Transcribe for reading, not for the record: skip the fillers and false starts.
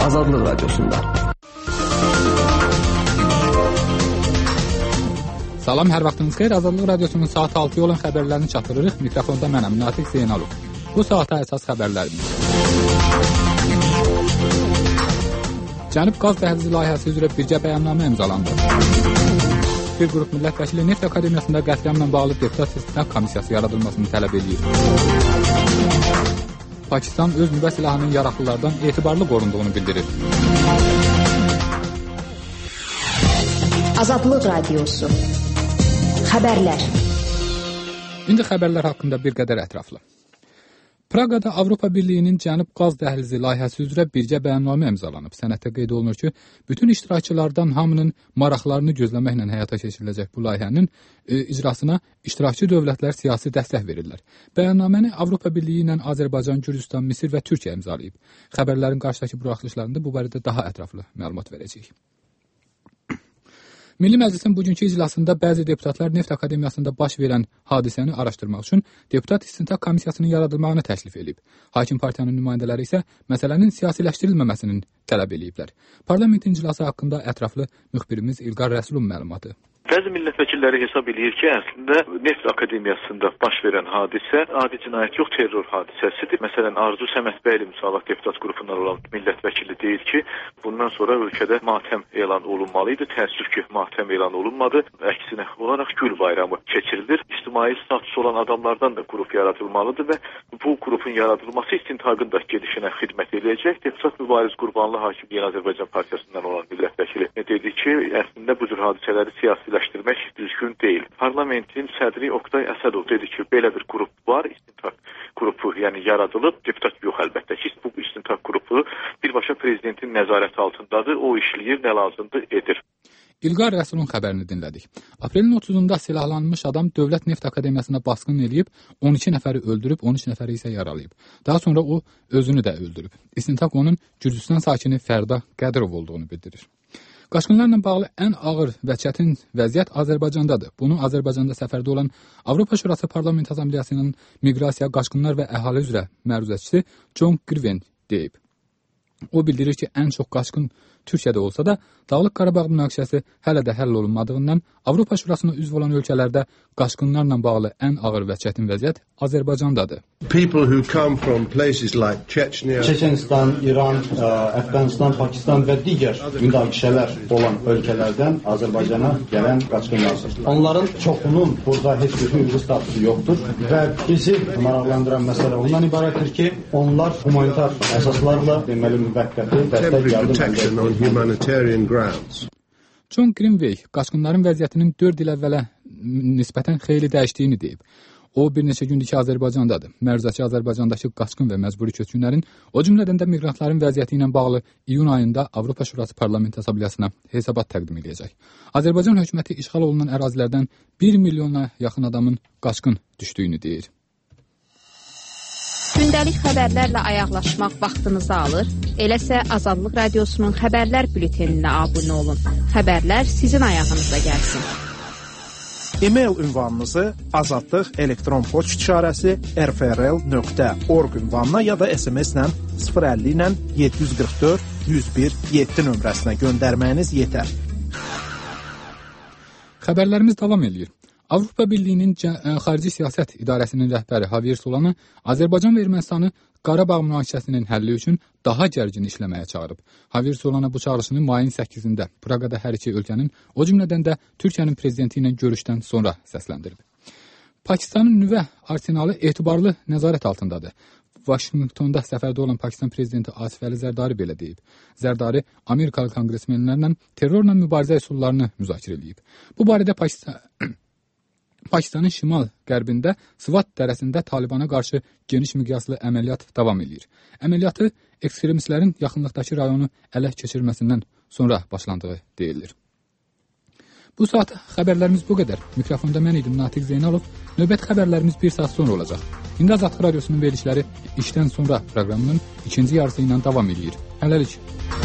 Azadlıq Radiosunda. Salam, hər vaxtınız xeyir. Azadlıq Radiosunun saat 6-ya olan xəbərlərini çatdırırıq. Mikrofonda mənəm, Natiq Zeynalov. Bu saata əsas xəbərlərimiz. Cənub qaz dəhlizi layihəsi üzrə birgə bəyannamə imzalandı. Bir qrup millət vəkili Neft Akademiyasında qətliamla bağlı deputat istinaq komissiyası yaradılmasını tələb edir. Pakistan öz nüvə silahının yaraqlılardan etibarlı qorunduğunu bildirir. Azadlıq Radiosu. Xəbərlər. İndi xəbərlər haqqında bir qədər ətraflı. Praqada Avropa Birliyinin Cənub qaz dəhlizi layihəsi üzrə birgə bəyannamə imzalanıb. Sənəddə qeyd olunur ki, bütün iştirakçılardan hamının maraqlarını gözləməklə həyata keçiriləcək bu layihənin icrasına iştirakçı dövlətlər siyasi dəstək verirlər. Bəyannaməni Avropa Birliyi ilə Azərbaycan, Gürcüstan, Misir və Türkiyə imzalayıb. Xəbərlərin qarşıdakı buraxılışlarında bu barədə daha ətraflı məlumat verəcəyik. Milli Məclisin bugünkü iclasında bəzi deputatlar Neft Akademiyasında baş verən hadisəni araşdırmaq üçün deputat istintaq komissiyasının yaradılmağını təklif edib. Hakim partiyanın nümayəndələri isə məsələnin siyasiləşdirilməməsini tələb ediblər. Parlamentin iclası haqqında ətraflı müxbirimiz İlqar Rəsulun məlumatı. Bəzi millət vəkilləri hesab edir ki, əslində Neft Akademiyasında baş verən hadisə adi cinayət yox, terror hadisəsidir. Məsələn, Arzu Səmədbəyli müsavat deputat qrupundan olan millət vəkili deyir ki, bundan sonra ölkədə matəm elan olunmalıydı. Təəssüf ki, matəm elan olunmadı. Əksinə olaraq gül bayramı keçirilir. İctimai statusu olan adamlardan da qrup yaradılmalıdır və bu qrupun yaradılması istintaqın da gedişinə xidmət edəcək. Deputat Mübariz Qurbanlı Hakimliyin Azərbaycan Partiyasından olan millət vəkili dedi ki, əslində bu cür hadisələri siyasiləşdirmək düzgün deyil. Parlamentin sədri Oqtay Əsədov dedi ki, belə bir qrup var, istintaq qrupu yəni yaradılıb, deputat yox əlbəttə ki, bu istintaq qrupu birbaşa prezidentin nəzarəti altındadır, o işləyir, nə lazımdır edir. İlqar Rəsulun xəbərini dinlədik. Aprelin 30-da silahlanmış adam Dövlət Neft Akademiyasına basqın eləyib, 12 nəfəri öldürüb, 13 nəfəri isə yaralayıb. Daha sonra o özünü də öldürüb. İstintaq onun Gürcüstan sakini Fərda Qədirov olduğunu bildirir. Qaçqınlarla bağlı ən ağır və çətin vəziyyət Azərbaycandadır. Bunu Azərbaycanda səfərdə olan Avropa Şurası Parlament Assambleyasının Miqrasiya, Qaçqınlar və Əhali üzrə məruzəçisi John Griven deyib. O bildirir ki, ən çox qaçqın Türkiyədə olsa da, Dağlıq Qarabağ münaqişəsi hələ də həll olunmadığından Avropa Şurasına üzv olan ölkələrdə qaçqınlarla bağlı ən ağır və çətin vəziyyət Azərbaycandadır. Çeçenistan, İran, Əfqanistan, Pakistan və digər münaqişələr olan ölkələrdən Azərbaycana gələn qaçqınlardır. Onların çoxunun burada heç bir hüquqi statusu yoxdur və bizi maraqlandıran məsələ ondan ibarətdir ki, onlar humanitar əsaslarla deməli müvəqqəti dəstək yardım John Greenway qaçqınların vəziyyətinin 4 il əvvələ nisbətən xeyli dəyişdiyini deyib. O, bir neçə gündür ki, Azərbaycandadır. Məruzəçi Azərbaycandakı qaçqın və məcburi köçkünlərin, o cümlədən də miqrantların vəziyyəti ilə bağlı iyun ayında Avropa Şurası Parlament Assambleyasına hesabat təqdim edəcək. Azərbaycan hökuməti işğal olunan ərazilərdən 1 milyona yaxın adamın qaçqın düşdüyünü deyir. Gündəlik xəbərlərlə ayaqlaşmaq vaxtınızı alır. Eləsə Azadlıq Radiosunun xəbərlər bülteninə abunə olun. Xəbərlər sizin ayağınıza gəlsin. E-mail ünvanınızı azadlıq elektron poçt işarəsi rfrl.org ünvanına ya da SMS-lə 050 ilə 744 101 7 nömrəsinə göndərməyiniz yetər. Xəbərlərimiz davam edir. Avropa Birliyinin Xarici Siyasət İdarəsinin rəhbəri Javier Solana Azərbaycan və Ermənistanı Qarabağ münaqişəsinin həlli üçün daha gərgin işləməyə çağırıb. Javier Solana bu çağrışını mayın 8-də Praqada hər iki ölkənin, o cümlədən də Türkiyənin prezidenti ilə görüşdən sonra səsləndirib. Pakistanın nüvə arsenalı etibarlı nəzarət altındadır. Vaşinqtonda səfərdə olan Pakistan prezidenti Asif Əli Zərdari belə deyib. Zərdari Amerikalı konqresmenlərlə terrorla mübarizə üsullarını müzakirə edib. Bu barədə Pakistanın şimal-qərbində Sıvat dərəsində Talibana qarşı geniş miqyaslı əməliyyat davam edir. Əməliyyatı ekstremistlərin yaxınlıqdakı rayonu ələ keçirməsindən sonra başlandığı deyilir. Bu saat xəbərlərimiz bu qədər. Mikrofonda mən idim, Natiq Zeynalov. Növbəti xəbərlərimiz bir saat sonra olacaq. İndi Azadlıq Radiosunun verilişləri işdən sonra proqramının ikinci yarısı ilə davam edir. Hələlik.